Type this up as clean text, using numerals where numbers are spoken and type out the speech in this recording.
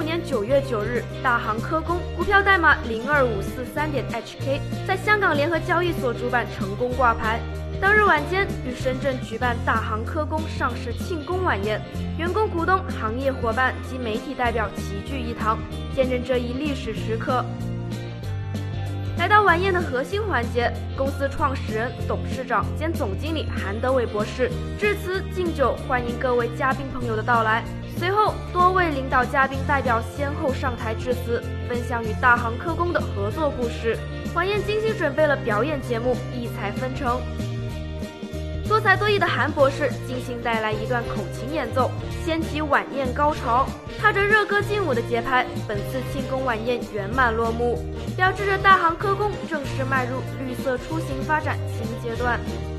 年9月9日，大行科工股票代码02543.HK 在香港联合交易所主板成功挂牌。当日晚间，于深圳举办大行科工上市庆功晚宴，员工、股东、行业伙伴及媒体代表齐聚一堂，见证这一历史时刻。来到晚宴的核心环节，公司创始人、董事长兼总经理韩德伟博士致辞敬酒，欢迎各位嘉宾朋友的到来。随后，多位领导嘉宾代表先后上台致辞，分享与大行科工的合作故事。晚宴精心准备了表演节目，异彩纷呈。多才多艺的韩博士精心带来一段口琴演奏，掀起晚宴高潮。踏着热歌劲舞的节拍，本次庆功晚宴圆满落幕，标志着大行科工正式迈入绿色出行发展新阶段。